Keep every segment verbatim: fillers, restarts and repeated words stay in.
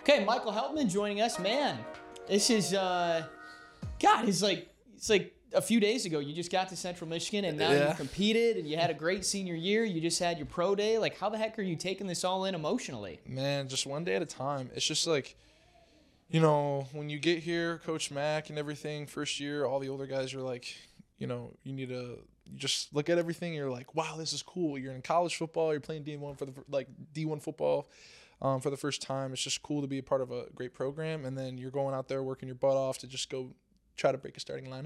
Okay, Michael Heltman joining us. Man, this is, uh, God, it's like, it's like a few days ago. You just got to Central Michigan, and now Yeah. you competed, and you had a great senior year. You just had your pro day. Like, how the heck are you taking this all in emotionally? Man, just one day at a time. It's just like, you know, when you get here, Coach Mack and everything, first year, all the older guys are like, you know, you need to you just look at everything. You're like, wow, this is cool. You're in college football. You're playing D one for the like D one football um, for the first time. It's just cool to be a part of a great program. And then you're going out there working your butt off to just go try to break a starting lineup.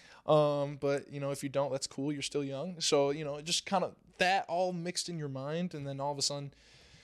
Um, but, you know, if you don't, that's cool. You're still young. So, you know, just kind of that all mixed in your mind. And then all of a sudden,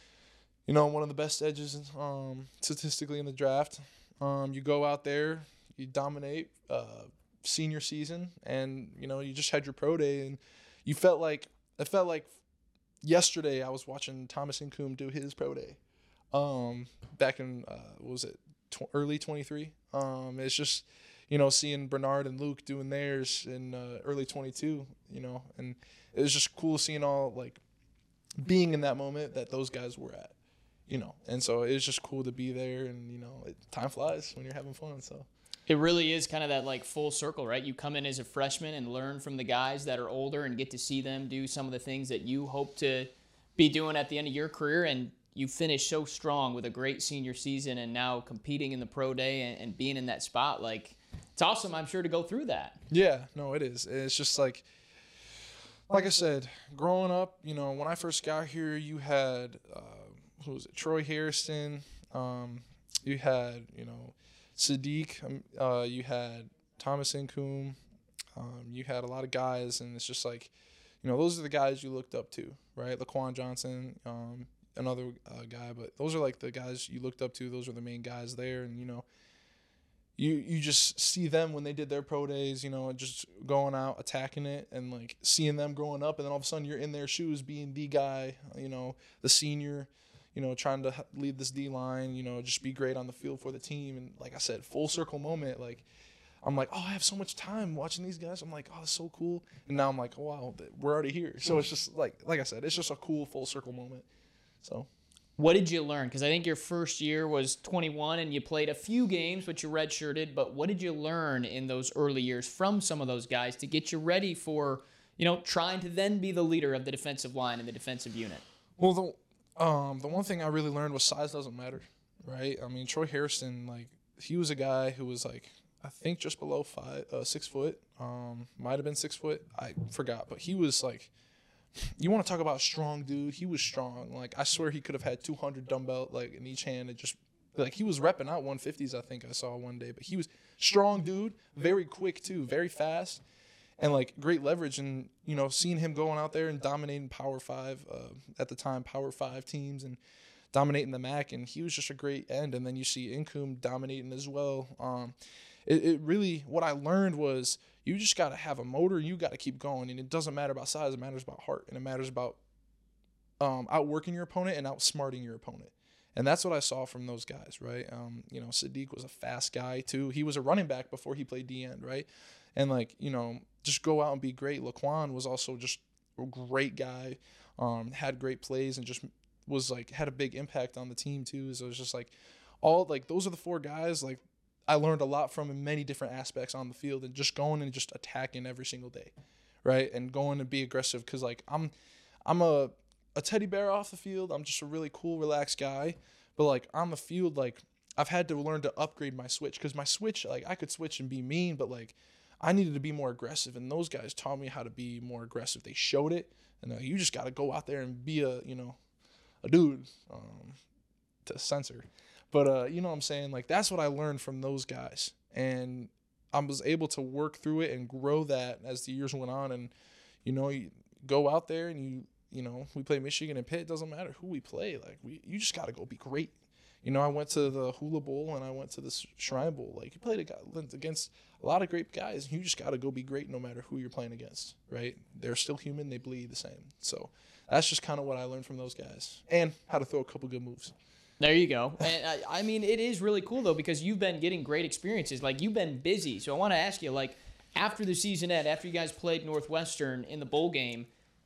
you know, one of the best edges um, statistically in the draft. Um, you go out there, you dominate uh, senior season, and, you know, you just had your pro day. And you felt like – it felt like yesterday I was watching Thomas Incoom do his pro day um, back in uh, – what was it, tw- early twenty-three. Um, it's just – you know, seeing Bernard and Luke doing theirs in uh, early twenty-two, you know, and it was just cool seeing all, like, being in that moment that those guys were at, you know. And so it was just cool to be there, and, you know, it, time flies when you're having fun, so. It really is kind of that, like, full circle, right? You come in as a freshman and learn from the guys that are older and get to see them do some of the things that you hope to be doing at the end of your career, and you finish so strong with a great senior season and now competing in the pro day and, and being in that spot, like, it's awesome, I'm sure, to go through that. Yeah, no, it is. It's just like, like I said, growing up, you know, when I first got here, you had, uh, who was it, Troy Hairston, um, you had, you know, Sadiq, um, uh, you had Thomas Incoom, um, you had a lot of guys, and it's just like, you know, those are the guys you looked up to, right? Laquan Johnson, um, another uh, guy, but those are like the guys you looked up to. Those are the main guys there, and, you know, You you just see them when they did their pro days, you know, just going out, attacking it, and, like, seeing them growing up, and then all of a sudden you're in their shoes being the guy, you know, the senior, you know, trying to lead this D-line, you know, just be great on the field for the team. And, like I said, full circle moment. Like, I'm like, oh, I have so much time watching these guys. I'm like, oh, that's so cool. And now I'm like, oh, wow, we're already here. So it's just, like, like I said, it's just a cool full circle moment. So. What did you learn? Because I think your first year was twenty-one and you played a few games, but you redshirted. But what did you learn in those early years from some of those guys to get you ready for, you know, trying to then be the leader of the defensive line and the defensive unit? Well, the um the one thing I really learned was size doesn't matter, right? I mean, Troy Hairston, like, he was a guy who was, like, I think just below five, uh, six foot. Um, might have been six foot. I forgot, but he was, like, you want to talk about a strong dude? He was strong. Like, I swear he could have had two hundred dumbbell, like, in each hand. And just, like, he was repping out one fifties, I think I saw one day. But he was strong dude, very quick, too, very fast, and, like, great leverage. And, you know, seeing him going out there and dominating Power Five, uh, at the time, Power Five teams, and dominating the M A C, and he was just a great end. And then you see Incoom dominating as well. Um, it, it really, what I learned was, you just got to have a motor, and you got to keep going. And it doesn't matter about size. It matters about heart. And it matters about um, outworking your opponent and outsmarting your opponent. And that's what I saw from those guys, right? Um, you know, Sadiq was a fast guy, too. He was a running back before he played D-end, right? And, like, you know, just go out and be great. Laquan was also just a great guy, um, had great plays, and just was, like, had a big impact on the team, too. So it was just, like, all, like, those are the four guys, like, I learned a lot from in many different aspects on the field, and just going and just attacking every single day, right? And going to be aggressive, because, like, I'm I'm a, a teddy bear off the field. I'm just a really cool, relaxed guy. But, like, on the field, like, I've had to learn to upgrade my switch, because my switch, like, I could switch and be mean, but, like, I needed to be more aggressive, and those guys taught me how to be more aggressive. They showed it, and uh, you just got to go out there and be a, you know, a dude um, to censor. But, uh, you know what I'm saying? Like, that's what I learned from those guys. And I was able to work through it and grow that as the years went on. And, you know, you go out there and you, you know, we play Michigan and Pitt. It doesn't matter who we play. Like, we, you just got to go be great. You know, I went to the Hula Bowl and I went to the Shrine Bowl. Like, you played against a lot of great guys. And you just got to go be great no matter who you're playing against, right? They're still human. They bleed the same. So that's just kind of what I learned from those guys. And how to throw a couple good moves. There you go. And I, I mean, it is really cool, though, because you've been getting great experiences. Like, you've been busy. So I want to ask you, like, after the season ended, after you guys played Northwestern in the bowl game,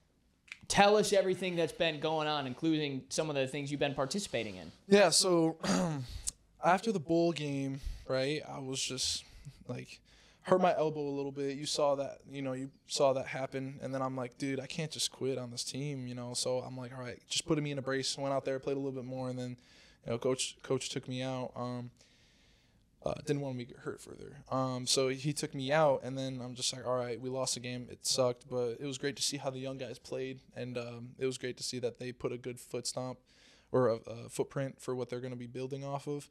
tell us everything that's been going on, including some of the things you've been participating in. Yeah, so after the bowl game, right, I was just like hurt my elbow a little bit. You saw that, you know, you saw that happen. And then I'm like, dude, I can't just quit on this team, you know. So I'm like, all right, just putting me in a brace. Went out there, played a little bit more, and then, you know, coach coach took me out. Um, uh, didn't want me to get hurt further. Um, so he took me out, and then I'm just like, all right, we lost the game. It sucked, but it was great to see how the young guys played, and um, it was great to see that they put a good foot stomp or a, a footprint for what they're going to be building off of.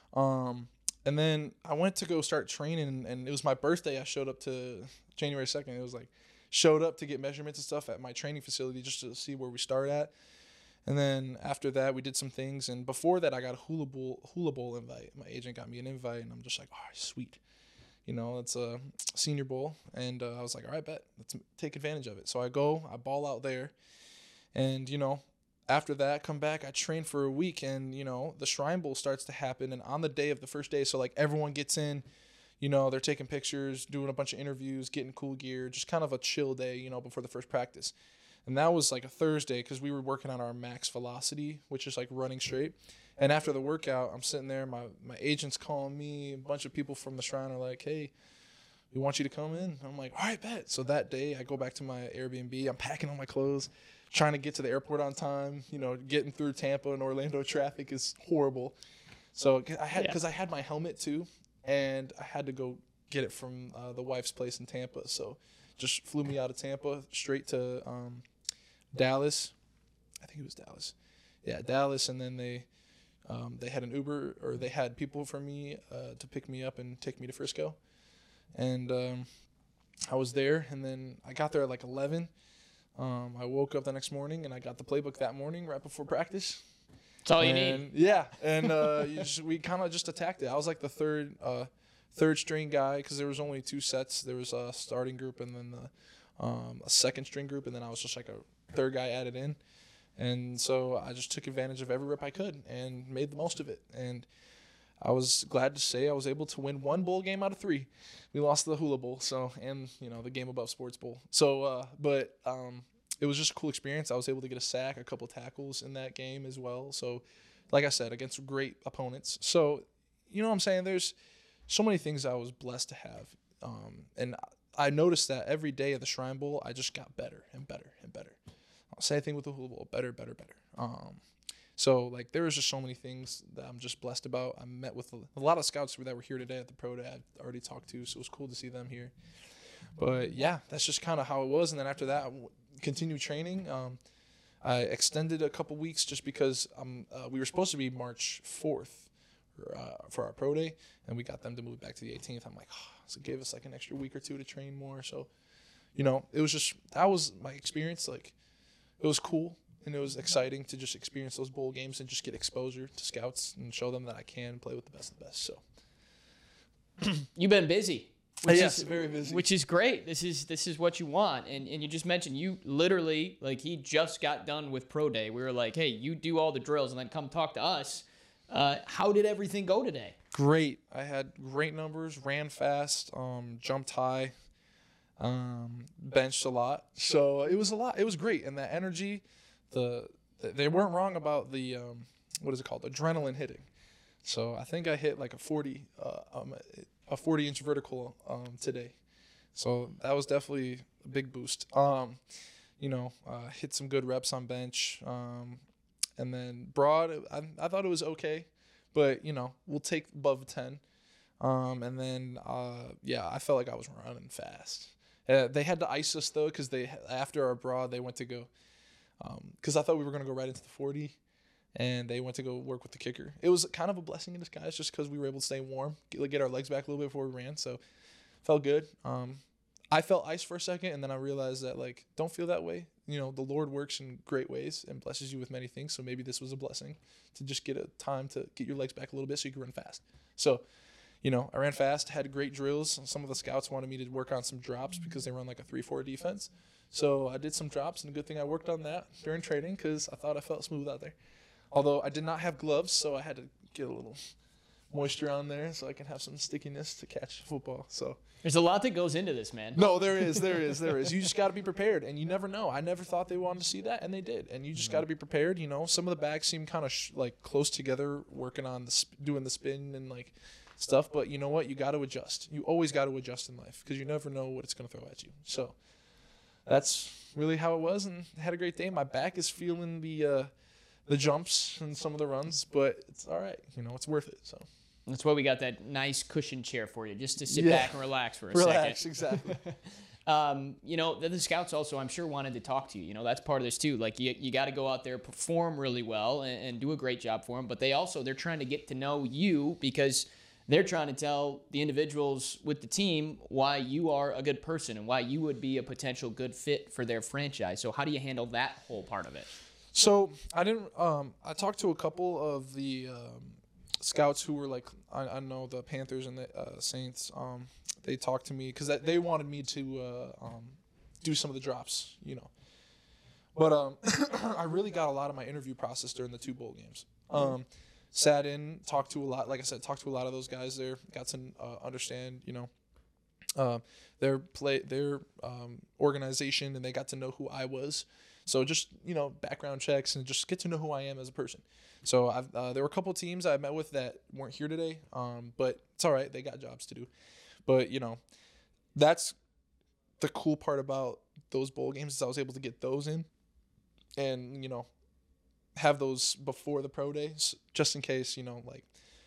Um, and then I went to go start training, and it was my birthday. I showed up to January second. It was like showed up to get measurements and stuff at my training facility just to see where we start at. And then after that, we did some things. And before that, I got a Hula Bowl, Hula Bowl invite. My agent got me an invite, and I'm just like, oh, sweet. You know, it's a Senior Bowl. And uh, I was like, all right, bet. Let's take advantage of it. So I go, I ball out there. And, you know, after that, come back, I train for a week. And, you know, the Shrine Bowl starts to happen. And on the day of the first day, so, like, everyone gets in. You know, they're taking pictures, doing a bunch of interviews, getting cool gear. Just kind of a chill day, you know, before the first practice. And that was like a Thursday because we were working on our max velocity, which is like running straight. And after the workout, I'm sitting there. My, my agent's calling me. A bunch of people from the Shrine are like, hey, we want you to come in. I'm like, all right, bet. So that day, I go back to my Airbnb. I'm packing all my clothes, trying to get to the airport on time. You know, getting through Tampa and Orlando traffic is horrible. So I had because yeah. I had my helmet too, and I had to go get it from uh, the wife's place in Tampa. So just flew me out of Tampa straight to um, Dallas. I think it was Dallas. Yeah, Dallas, and then they um, they had an Uber, or they had people for me uh, to pick me up and take me to Frisco. And um, I was there, and then I got there at like eleven. Um, I woke up the next morning, and I got the playbook that morning right before practice. That's all and, you need. Yeah, and uh, you just, we kind of just attacked it. I was like the third uh, third string guy because there was only two sets. There was a starting group and then the, um, a second string group, and then I was just like a third guy added in. And so I just took advantage of every rep I could and made the most of it. And I was glad to say I was able to win one bowl game out of three. We lost the Hula Bowl, so and you know the Game Above Sports Bowl. So, uh, but um, it was just a cool experience. I was able to get a sack, a couple tackles in that game as well. So, like I said, against great opponents. So, you know what I'm saying? There's so many things I was blessed to have, um, and I noticed that every day of the Shrine Bowl, I just got better and better and better. Same thing with the Hula Bowl, better, better, better. Um, so, like, there was just so many things that I'm just blessed about. I met with a, a lot of scouts that were here today at the Pro Day I've already talked to, so it was cool to see them here. But, yeah, that's just kind of how it was. And then after that, I continued training. Um, I extended a couple weeks just because um, uh, we were supposed to be March fourth for, uh, for our Pro Day, and we got them to move back to the eighteenth. I'm like, oh, so it gave us, like, an extra week or two to train more. So, you know, it was just – that was my experience, like – it was cool, and it was exciting to just experience those bowl games and just get exposure to scouts and show them that I can play with the best of the best. So you've been busy, which yes, is very busy, which is great. This is this is what you want, and and you just mentioned you literally like he just got done with Pro Day. We were like, hey, you do all the drills and then come talk to us. Uh, how did everything go today? Great. I had great numbers, ran fast, um, jumped high. Um, benched a lot, so it was a lot. It was great, and that energy, the they weren't wrong about the um, what is it called, adrenaline hitting. So I think I hit like a forty, uh, um, a forty inch vertical um, today. So that was definitely a big boost. Um, you know, uh, hit some good reps on bench, um, and then broad. I I thought it was okay, but you know we'll take above ten. Um, and then uh, yeah, I felt like I was running fast. Uh, they had to ice us, though, because they after our broad, they went to go because um, I thought we were going to go right into the forty, and they went to go work with the kicker. It was kind of a blessing in disguise just because we were able to stay warm, get, get our legs back a little bit before we ran, so felt good. Um, I felt ice for a second, and then I realized that, like, don't feel that way. You know, the Lord works in great ways and blesses you with many things, so maybe this was a blessing to just get a time to get your legs back a little bit so you can run fast. So, you know, I ran fast, had great drills. Some of the scouts wanted me to work on some drops because they run like a three four defense. So I did some drops, and a good thing I worked on that during training because I thought I felt smooth out there. Although I did not have gloves, so I had to get a little moisture on there so I can have some stickiness to catch football. So There's a lot that goes into this, man. no, there is, there is, there is. You just got to be prepared, and you never know. I never thought they wanted to see that, and they did. And you just got to be prepared. You know, some of the backs seem kind of sh- like close together, working on the sp- doing the spin and like stuff. But you know what? You got to adjust. You always got to adjust in life because you never know what it's going to throw at you. So that's really how it was, and I had a great day. My back is feeling the uh, the jumps and some of the runs, but it's all right. You know, it's worth it. So. That's why we got that nice cushion chair for you, just to sit Yeah. back and relax for a Relax, second. exactly. Um, you know, the, the scouts also, I'm sure, wanted to talk to you. You know, that's part of this too. Like, you, you got to go out there, perform really well, and, and do a great job for them. But they also, they're trying to get to know you because they're trying to tell the individuals with the team why you are a good person and why you would be a potential good fit for their franchise. So how do you handle that whole part of it? So I didn't. Um, I talked to a couple of the um, scouts who were like, I, I know the Panthers and the uh, Saints. Um, they talked to me because they wanted me to uh, um, do some of the drops, you know. But um, I really got a lot of my interview process during the two bowl games. Um, sat in, talked to a lot. Like I said, talked to a lot of those guys there. Got to uh, understand, you know, uh, their play, their um, organization, and they got to know who I was. So just, you know, background checks and just get to know who I am as a person. So I've, uh, there were a couple of teams I met with that weren't here today, um, but it's all right. They got jobs to do. But, you know, that's the cool part about those bowl games is I was able to get those in and, you know, have those before the pro days just in case, you know, like,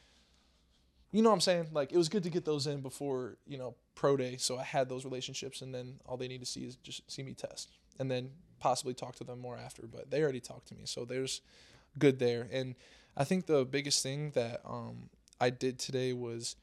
you know what I'm saying? Like, it was good to get those in before, you know, pro day. So I had those relationships, and then all they need to see is just see me test and then possibly talk to them more after. But they already talked to me. So there's good there. And I think the biggest thing that um, I did today was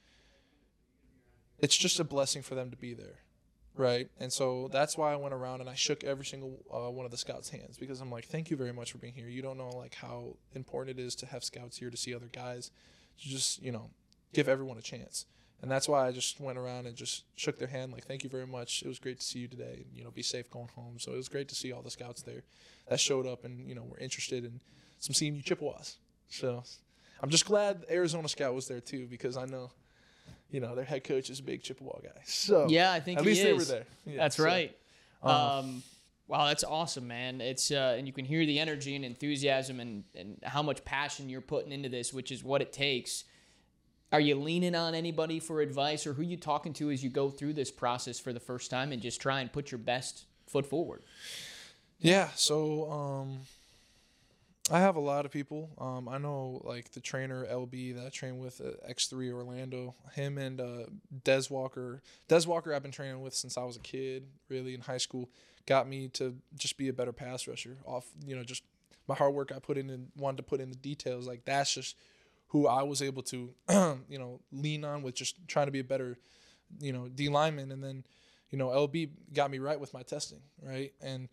it's just a blessing for them to be there. Right. And so that's why I went around and I shook every single uh, one of the scouts' hands because I'm like, thank you very much for being here. You don't know like how important it is to have scouts here to see other guys, to just, you know, give everyone a chance. And that's why I just went around and just shook their hand like, thank you very much. It was great to see you today. And, you know, be safe going home. So it was great to see all the scouts there that showed up and, you know, were interested in some C M U Chippewas. So I'm just glad the Arizona scout was there too because I know, you know, their head coach is a big Chippewa guy. So yeah, I think at he least is. they were there. Yeah, that's so, right. um, Um, wow, that's awesome, man. It's uh, and you can hear the energy and enthusiasm and, and how much passion you're putting into this, which is what it takes. Are you leaning on anybody for advice, or who you talking to as you go through this process for the first time and just try and put your best foot forward? Yeah, so um, I have a lot of people. Um, I know like the trainer L B that I train with at X three Orlando. Him and uh, Des Walker. Des Walker I've been training with since I was a kid, really in high school. Got me to just be a better pass rusher. Off, you know, just my hard work I put in and wanted to put in the details. Like that's just who I was able to, you know, lean on with just trying to be a better, you know, D lineman. And then, you know, L B got me right with my testing, right? And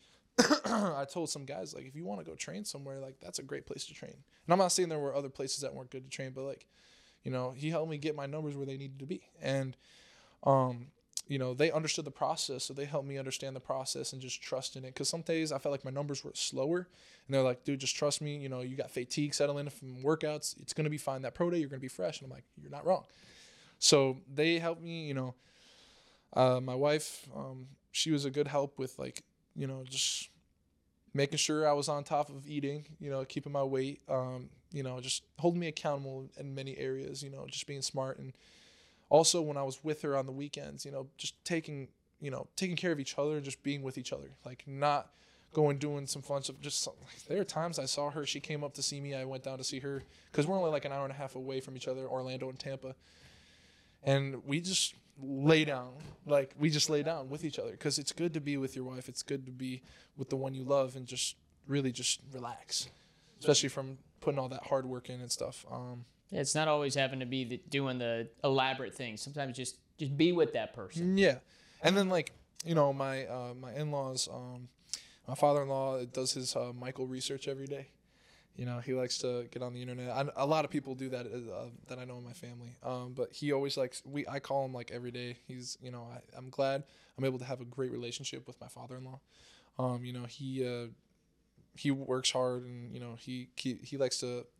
I told some guys, like, if you want to go train somewhere, like, that's a great place to train. And I'm not saying there were other places that weren't good to train, but, like, you know, he helped me get my numbers where they needed to be. And, um, you know, they understood the process, so they helped me understand the process and just trust in it. Because some days I felt like my numbers were slower, and they're like, dude, just trust me. You know, you got fatigue settling from workouts. It's going to be fine. That pro day, you're going to be fresh. And I'm like, you're not wrong. So they helped me, you know. Uh, my wife, um, she was a good help with, like, you know, just making sure I was on top of eating, you know, keeping my weight, um, you know, just holding me accountable in many areas, you know, just being smart. And also when I was with her on the weekends, you know, just taking, you know, taking care of each other, just being with each other, like not going doing some fun stuff. Just like, there are times I saw her, she came up to see me. I went down to see her because we're only like an hour and a half away from each other, Orlando and Tampa. And we just lay down, like we just lay down with each other because it's good to be with your wife. It's good to be with the one you love and just really just relax, especially from putting all that hard work in and stuff. Um, It's not always having to be the, doing the elaborate things. Sometimes just just be with that person. Yeah, and then like you know my uh, my in-laws, um, my father-in-law does his uh, Michael research every day. You know, he likes to get on the internet. I, a lot of people do that uh, that I know in my family. Um, but he always likes, we, I call him like every day. He's, you know, I, I'm glad I'm able to have a great relationship with my father-in-law. Um, you know, he, uh, he works hard and, you know, he, he, he likes to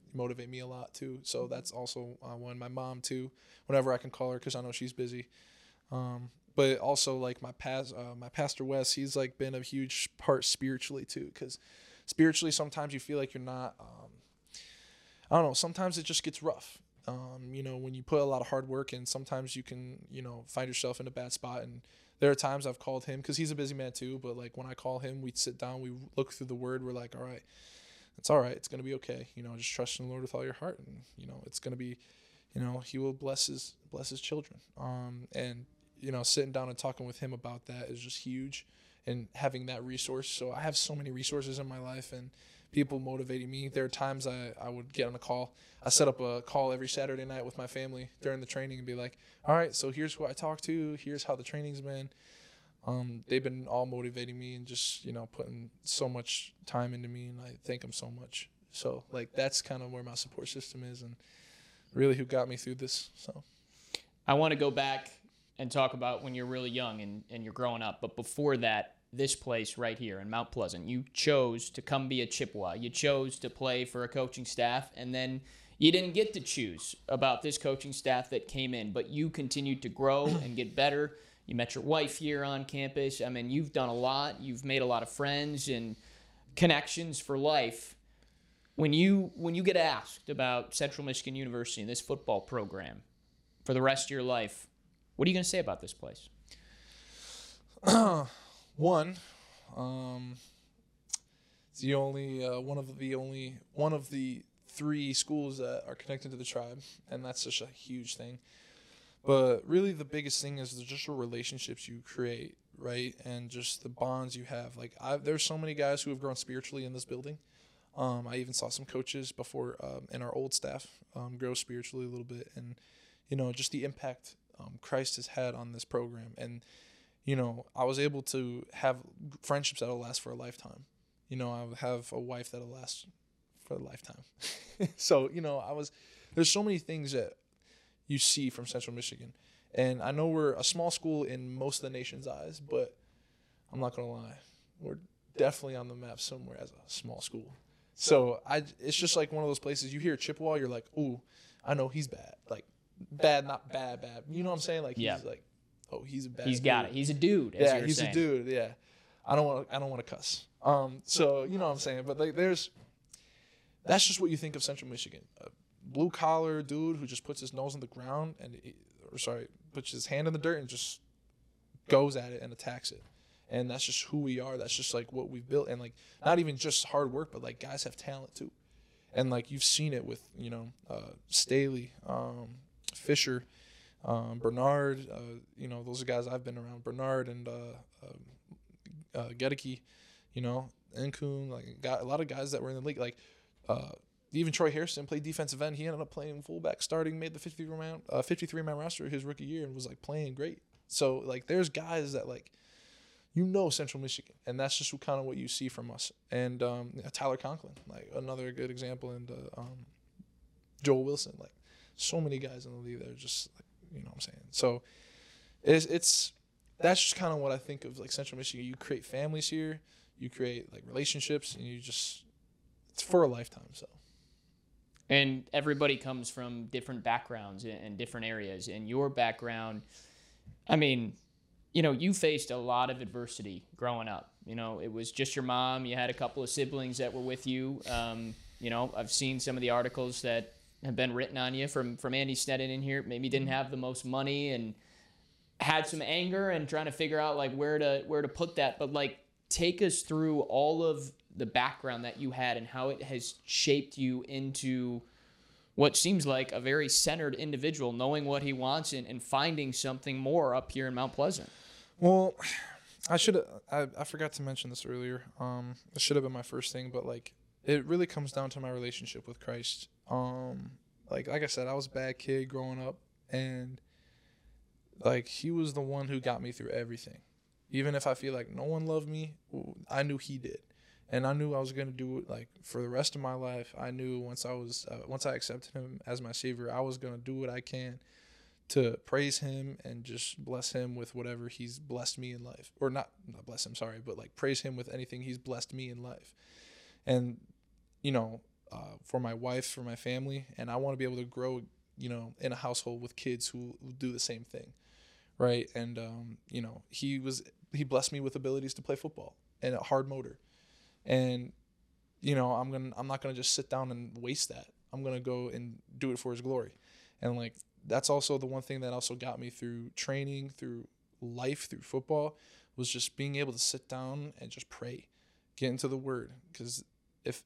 motivate me a lot too. So that's also uh, one. My mom too, whenever I can call her because I know she's busy. Um, but also like my past, uh, my pastor Wes, he's like been a huge part spiritually too, because spiritually sometimes you feel like you're not. Um, I don't know. Sometimes it just gets rough. Um, you know, when you put a lot of hard work in, sometimes you can, you know, find yourself in a bad spot. And there are times I've called him because he's a busy man too. But like when I call him, we sit down, we look through the word. We're like, all right, it's all right. It's going to be okay. You know, just trust in the Lord with all your heart. And, you know, it's going to be, you know, he will bless his, bless his children. Um, and, you know, sitting down and talking with him about that is just huge, and having that resource. So I have so many resources in my life and people motivating me. There are times I, I would get on a call. I set up a call every Saturday night with my family during the training and be like, all right, so here's who I talked to. Here's how the training's been. Um, they've been all motivating me and just, you know, putting so much time into me, and I thank them so much. So, like, that's kind of where my support system is and really who got me through this. So I want to go back and talk about when you're really young and, and you're growing up. But before that, this place right here in Mount Pleasant, you chose to come be a Chippewa. You chose to play for a coaching staff, and then you didn't get to choose about this coaching staff that came in, but you continued to grow and get better. You met your wife here on campus. I mean, you've done a lot. You've made a lot of friends and connections for life. When you when you get asked about Central Michigan University and this football program for the rest of your life, what are you going to say about this place? One, um, it's the only uh, one of the only one of the three schools that are connected to the tribe, and that's such a huge thing. But really, the biggest thing is just the relationships you create, right, and just the bonds you have. Like, I, there's so many guys who have grown spiritually in this building. Um, I even saw some coaches before um, in our old staff um, grow spiritually a little bit, and you know, just the impact um, Christ has had on this program. And you know, I was able to have friendships that'll last for a lifetime. You know, I have a wife that'll last for a lifetime. So, you know, I was, there's so many things that you see from Central Michigan. And I know we're a small school in most of the nation's eyes, but I'm not going to lie. We're definitely on the map somewhere as a small school. So I, it's just like one of those places you hear Chippewa, you're like, ooh, I know he's bad. Like, bad, not bad, bad. You know what I'm saying? Like, Yeah. he's like, oh, he's a bad He's dude. got it. He's a dude, as Yeah, you're he's saying. a dude. Yeah, I don't want to. I don't want to cuss. Um, so you know what I'm saying. But like, there's, that's just what you think of Central Michigan. A blue collar dude who just puts his nose on the ground and, he, or sorry, puts his hand in the dirt and just goes at it and attacks it. And that's just who we are. That's just like what we've built. And like, not even just hard work, but like guys have talent too. And like you've seen it with, you know, uh, Staley, um, Fisher. Um, Bernard, uh, you know, those are guys I've been around. Bernard and uh, uh, uh, Gedeke, you know, Nkun, like got a lot of guys that were in the league. Like uh, even Troy Harrison played defensive end. He ended up playing fullback, starting, made the fifty-three man, uh, fifty-three man roster his rookie year, and was like playing great. So like, there's guys that like, you know, Central Michigan, and that's just kind of what you see from us. And um, yeah, Tyler Conklin, like another good example, and uh, um, Joel Wilson, like so many guys in the league that are just like. You know what I'm saying? So it's, it's that's just kind of what I think of like Central Michigan. You create families here, you create like relationships, and you just, it's for a lifetime. So. And everybody comes from different backgrounds and different areas. And your background, I mean, you know, you faced a lot of adversity growing up. You know, it was just your mom. You had a couple of siblings that were with you. Um, you know, I've seen some of the articles that have been written on you from, from Andy Sneddon in here. Maybe didn't have the most money and had some anger and trying to figure out like where to where to put that. But like, take us through all of the background that you had and how it has shaped you into what seems like a very centered individual, knowing what he wants and, and finding something more up here in Mount Pleasant. Well, I should have, I, I forgot to mention this earlier. Um, it should have been my first thing, but like, it really comes down to my relationship with Christ. Um, like, like I said, I was a bad kid growing up, and like, he was the one who got me through everything. Even if I feel like no one loved me, I knew he did. And I knew I was going to do it like for the rest of my life. I knew once I was, uh, once I accepted him as my savior, I was going to do what I can to praise him and just bless him with whatever he's blessed me in life. Or not, not bless him, sorry, but like praise him with anything he's blessed me in life. And, you know, uh, for my wife, for my family, and I want to be able to grow, you know, in a household with kids who, who do the same thing, right? And um, you know, he was he blessed me with abilities to play football and a hard motor, and you know, I'm gonna I'm not gonna just sit down and waste that. I'm gonna go and do it for His glory, and like that's also the one thing that also got me through training, through life, through football, was just being able to sit down and just pray, get into the Word, because if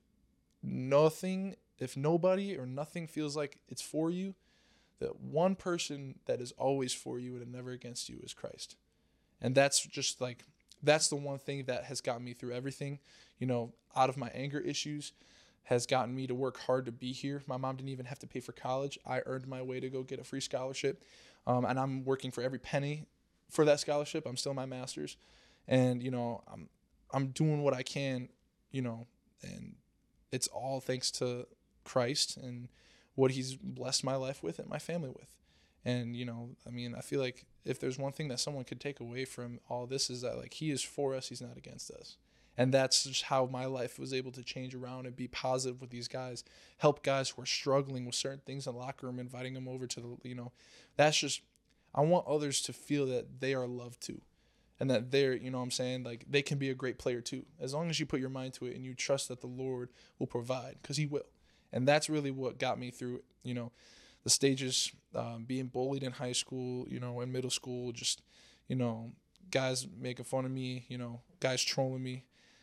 nothing, if nobody or nothing feels like it's for you, that one person that is always for you and never against you is Christ, and that's just like that's the one thing that has gotten me through everything, you know, out of my anger issues, has gotten me to work hard to be here. My mom didn't even have to pay for college. I earned my way to go get a free scholarship, um, and I'm working for every penny for that scholarship. I'm still in my master's, and you know, I'm I'm doing what I can, you know, and it's all thanks to Christ and what He's blessed my life with and my family with. And, you know, I mean, I feel like if there's one thing that someone could take away from all this is that, like, He is for us, He's not against us. And that's just how my life was able to change around and be positive with these guys, help guys who are struggling with certain things in the locker room, inviting them over to the, you know, that's just, I want others to feel that they are loved too. And that they're, you know what I'm saying, like, they can be a great player too. As long as you put your mind to it and you trust that the Lord will provide, because He will. And that's really what got me through, you know, the stages, um, being bullied in high school, you know, in middle school, just, you know, guys making fun of me, you know, guys trolling me,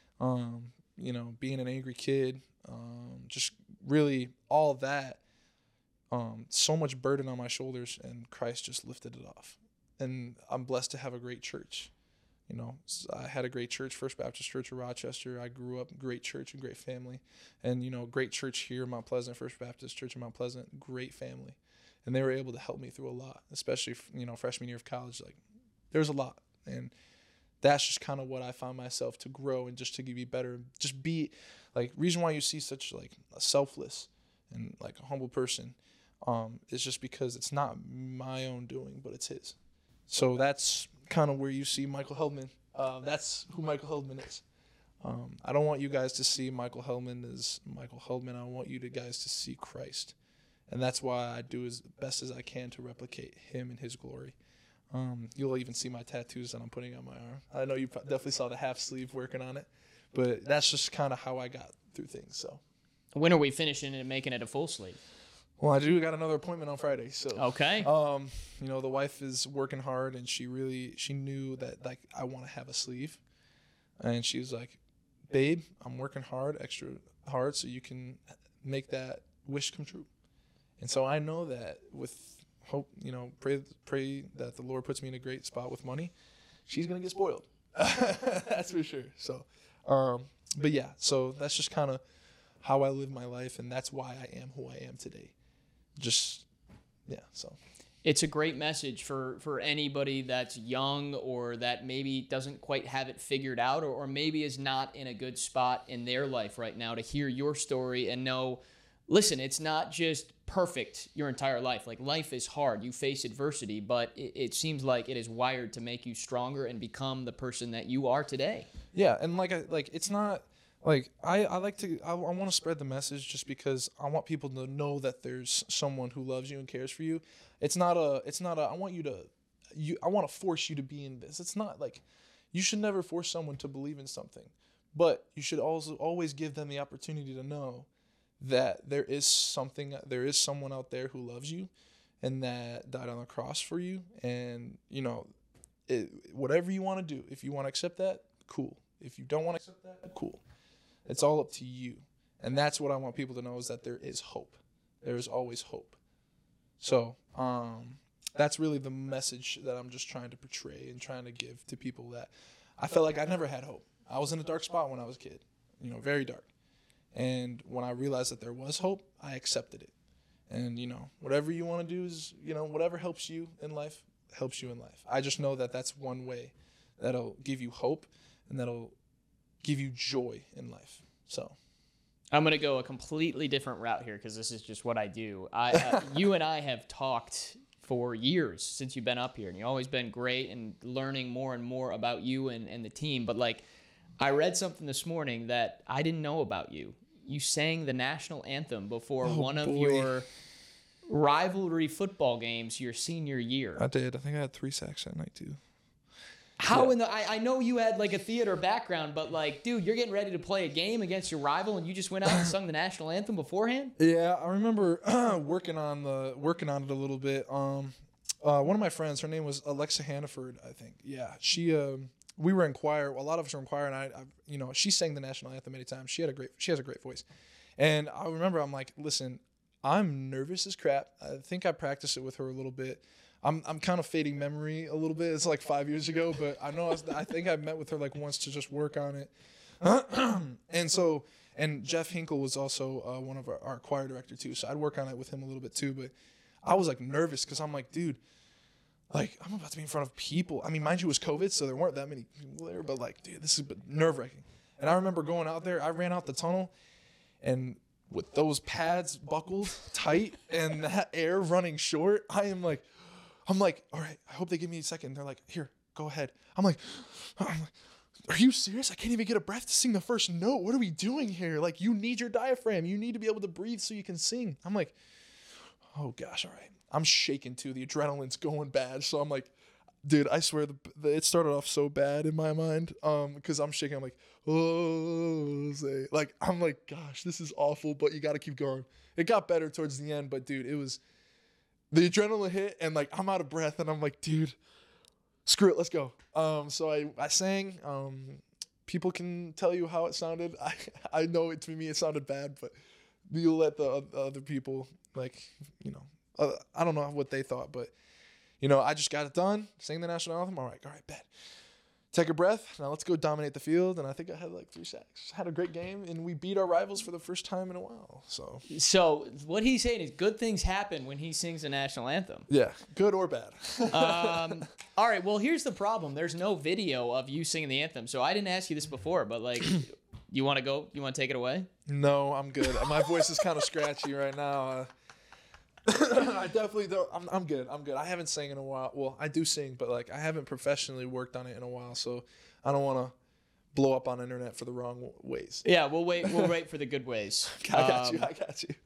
um, you know, being an angry kid, um, just really all that, um, so much burden on my shoulders, and Christ just lifted it off. And I'm blessed to have a great church. You know, I had a great church, First Baptist Church of Rochester. I grew up, great church and great family. And, you know, great church here in Mount Pleasant, First Baptist Church in Mount Pleasant, great family. And they were able to help me through a lot, especially, you know, freshman year of college. Like, there's a lot. And that's just kind of what I found myself to grow and just to be better. Just be, like, reason why you see such, like, a selfless and, like, a humble person um, is just because it's not my own doing, but it's His. So that's kind of where you see Michael Held-Man. Uh, that's who Michael Held-Man is. Um, I don't want you guys to see Michael Held-Man as Michael Held-Man. I want you to guys to see Christ. And that's why I do as best as I can to replicate Him and His glory. Um, you'll even see my tattoos that I'm putting on my arm. I know you definitely saw the half sleeve working on it. But that's just kind of how I got through things. So, when are we finishing and making it a full sleeve? Well, I do got another appointment on Friday, so okay. Um, you know, the wife is working hard, and she really she knew that, like, I want to have a sleeve, and she was like, "Babe, I'm working hard, extra hard, so you can make that wish come true." And so I know that with hope, you know, pray pray that the Lord puts me in a great spot with money. She's gonna get spoiled, that's for sure. So, um, but yeah, so that's just kind of how I live my life, and that's why I am who I am today. Just, yeah, so. It's a great message for, for anybody that's young or that maybe doesn't quite have it figured out or, or maybe is not in a good spot in their life right now, to hear your story and know, listen, it's not just perfect your entire life. Like, life is hard. You face adversity, but it, it seems like it is wired to make you stronger and become the person that you are today. Yeah, and like, I, like it's not... Like, I, I like to, I, I want to spread the message just because I want people to know that there's someone who loves you and cares for you. It's not a, it's not a, I want you to, you, I want to force you to be in this. It's not like, you should never force someone to believe in something, but you should also always give them the opportunity to know that there is something, there is someone out there who loves you and that died on the cross for you. And, you know, it, whatever you want to do, if you want to accept that, cool. If you don't want to accept that, cool. It's all up to you. And that's what I want people to know, is that there is hope. There is always hope. So um, that's really the message that I'm just trying to portray and trying to give to people, that I felt like I never had hope. I was in a dark spot when I was a kid, you know, very dark. And when I realized that there was hope, I accepted it. And, you know, whatever you want to do is, you know, whatever helps you in life, helps you in life. I just know that that's one way that'll give you hope and that'll give you joy in life. So I'm going to go a completely different route here because this is just what I do. I, uh, you and I have talked for years since you've been up here, and you've always been great and learning more and more about you and, and the team. But, like, I read something this morning that I didn't know about you. you sang the national anthem before Oh, one of boy. your rivalry football games your senior year. I did. I think I had three sacks that night too. How Yeah. in the I, I know you had like a theater background, but like, dude, you're getting ready to play a game against your rival and you just went out and sung the national anthem beforehand? Yeah, I remember working on the working on it a little bit. Um, uh, one of my friends, her name was Alexa Hannaford, I think. Yeah, she. Um, we were in choir. A lot of us were in choir, and I, I, you know, she sang the national anthem many times. She had a great. She has a great voice, and I remember I'm like, listen, I'm nervous as crap. I think I practiced it with her a little bit. I'm I'm kind of fading memory a little bit. It's like five years ago, but I know I, was, I think I met with her like once to just work on it. And so, and Jeff Hinkle was also uh, one of our, our choir director too. So I'd work on it with him a little bit too. But I was like nervous because I'm like, dude, like I'm about to be in front of people. I mean, mind you, it was COVID, so there weren't that many people there. But like, dude, this is nerve wracking. And I remember going out there. I ran out the tunnel, and with those pads buckled tight and that air running short, I am like, I'm like, all right, I hope they give me a second. They're like, here, go ahead. I'm like, I'm like, are you serious? I can't even get a breath to sing the first note. What are we doing here? Like, you need your diaphragm. You need to be able to breathe so you can sing. I'm like, oh gosh, all right. I'm shaking too. The adrenaline's going bad. So I'm like, dude, I swear the, the it started off so bad in my mind. Um, because I'm shaking. I'm like, oh, say, like I'm like, gosh, this is awful. But you got to keep going. It got better towards the end, but dude, it was the adrenaline hit, and like I'm out of breath, and I'm like, dude, screw it, let's go. Um, so I I sang. Um, people can tell you how it sounded. I I know it to me it sounded bad, but you'll let the other people like you know. Uh, I don't know what they thought, but you know, I just got it done. Sang the national anthem. All right, all right, bet. Take a breath. Now let's go dominate the field. And I think I had like three sacks. Had a great game, and we beat our rivals for the first time in a while. So So what he's saying is good things happen when he sings the national anthem. yeah, good or bad. um, all right, well, here's the problem. There's no video of you singing the anthem. So I didn't ask you this before, but like, you want to go? You want to take it away? No, I'm good. My voice is kind of scratchy right now. Uh, I definitely don't. I'm, I'm good. I'm good. I haven't sang in a while. Well, I do sing, but like I haven't professionally worked on it in a while, so I don't want to blow up on the internet for the wrong w- ways. Yeah, we'll wait. We'll wait for the good ways. I got Um, you. I got you.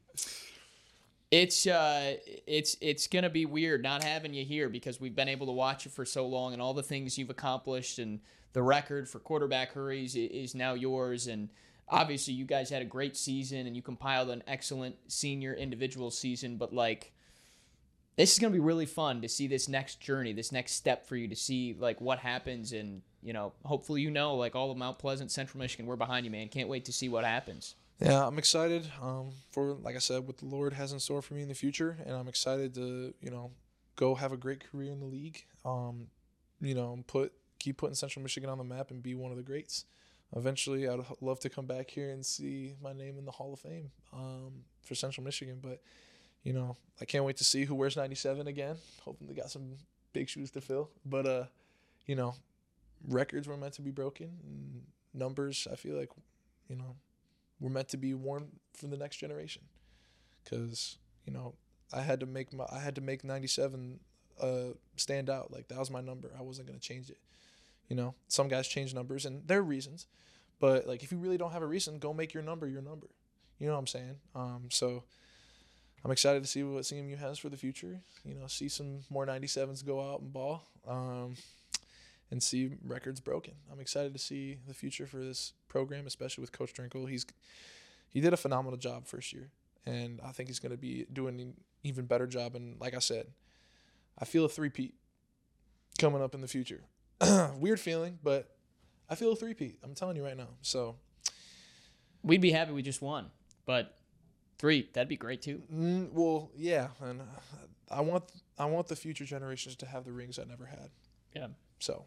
It's uh, it's it's gonna be weird not having you here because we've been able to watch you for so long, and all the things you've accomplished, and the record for quarterback hurries i- is now yours, and obviously you guys had a great season, and you compiled an excellent senior individual season, but like, this is gonna be really fun to see this next journey, this next step for you to see like what happens, and you know, hopefully you know like all of Mount Pleasant, Central Michigan, we're behind you, man. Can't wait to see what happens. Yeah, I'm excited um, for, like I said, what the Lord has in store for me in the future, and I'm excited to, you know, go have a great career in the league. Um, you know, put keep putting Central Michigan on the map and be one of the greats. Eventually, I'd h- love to come back here and see my name in the Hall of Fame um, for Central Michigan. But, you know, I can't wait to see who wears ninety-seven again. Hoping they got some big shoes to fill. But, uh, you know, records were meant to be broken. And numbers, I feel like, you know, were meant to be worn for the next generation. Because, you know, I had to make my I had to make ninety-seven uh, stand out. Like, that was my number. I wasn't going to change it. You know, some guys change numbers, and there are reasons. But, like, if you really don't have a reason, go make your number your number. You know what I'm saying? Um, so I'm excited to see what C M U has for the future. You know, see some more ninety-sevens go out and ball um, and see records broken. I'm excited to see the future for this program, especially with Coach Drinkle. He's He did a phenomenal job first year, and I think he's going to be doing an even better job. And like I said, I feel a three-peat coming up in the future. Weird feeling, but I feel a three-peat. I'm telling you right now. So, We'd be happy we just won, but three, that'd be great too. mm, well, yeah, and I want I want the future generations to have the rings I never had. Yeah. So,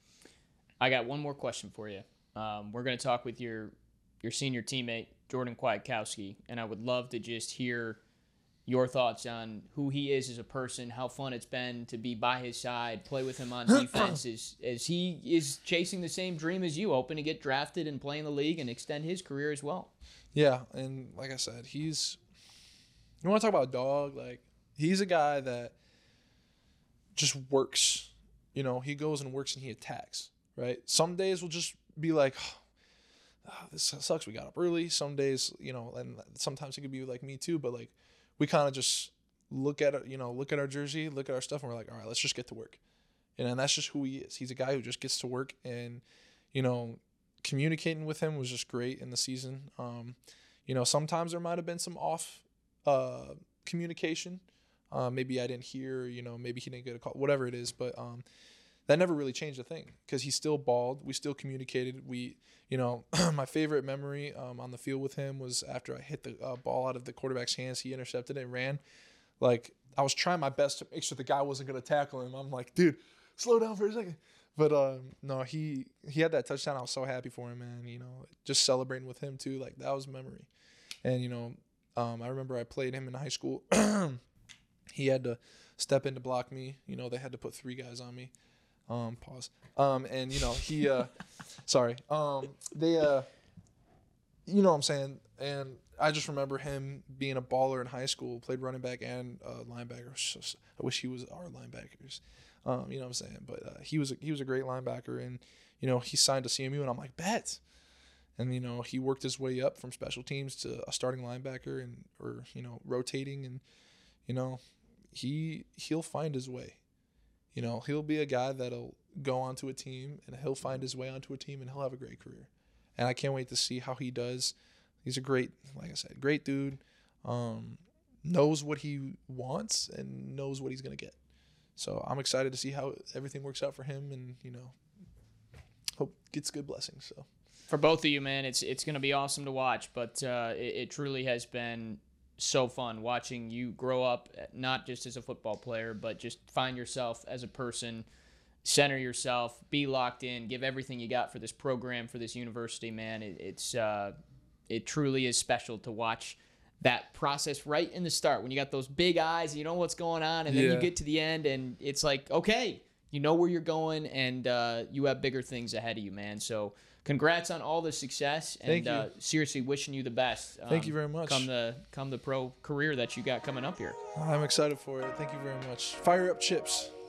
I got one more question for you. Um, we're going to talk with your your senior teammate, Jordan Kwiatkowski, and I would love to just hear your thoughts on who he is as a person, how fun it's been to be by his side, play with him on defense, as, as he is chasing the same dream as you, hoping to get drafted and play in the league and extend his career as well. yeah, and like I said, he's – you want to talk about a dog? Like, he's a guy that just works. You know, he goes and works and he attacks, right? Some days will just be like, oh, this sucks. We got up early. Some days, you know, and sometimes it could be like me too. But like, we kind of just look at it, you know, look at our jersey, look at our stuff, and we're like, all right, let's just get to work. And, and that's just who he is. He's a guy who just gets to work, and you know, communicating with him was just great in the season. Um, you know, sometimes there might have been some off uh, communication. Uh, maybe I didn't hear, you know, maybe he didn't get a call, whatever it is. But um, that never really changed a thing because he still balled. We still communicated. We, you know, my favorite memory um, on the field with him was after I hit the uh, ball out of the quarterback's hands. He intercepted it and ran. Like, I was trying my best to make sure the guy wasn't going to tackle him. I'm like, dude, slow down for a second. But um, no, he he had that touchdown. I was so happy for him, man. You know, just celebrating with him too. Like, that was memory. And you know, um, I remember I played him in high school. He had to step in to block me. You know, they had to put three guys on me. Um, pause. Um, and you know, he. Uh, sorry. Um, they. Uh, you know what I'm saying? And I just remember him being a baller in high school. Played running back and uh, linebacker. So, I wish he was our linebackers. Um, you know what I'm saying? But uh, he was a, he was a great linebacker, and you know, he signed to C M U, and I'm like, bet. And you know, he worked his way up from special teams to a starting linebacker, and or you know, rotating, and you know, he he'll find his way. You know, he'll be a guy that'll go onto a team, and he'll find his way onto a team, and he'll have a great career. And I can't wait to see how he does. He's a great, like I said, great dude. Um, knows what he wants and knows what he's gonna get. So I'm excited to see how everything works out for him, and you know, hope gets good blessings. So for both of you, man, it's it's going to be awesome to watch. But uh, it, it truly has been so fun watching you grow up, not just as a football player, but just find yourself as a person, center yourself, be locked in, give everything you got for this program, for this university, man. It, it's uh, it truly is special to watch that process right in the start when you got those big eyes, you know what's going on, and then yeah. you get to the end and it's like, okay, you know where you're going, and uh, you have bigger things ahead of you, man. So congrats on all the success, and Thank you. Uh, seriously wishing you the best. Um, Thank you very much. Come the come the pro career that you got coming up here. I'm excited for it. Thank you very much. Fire up Chips.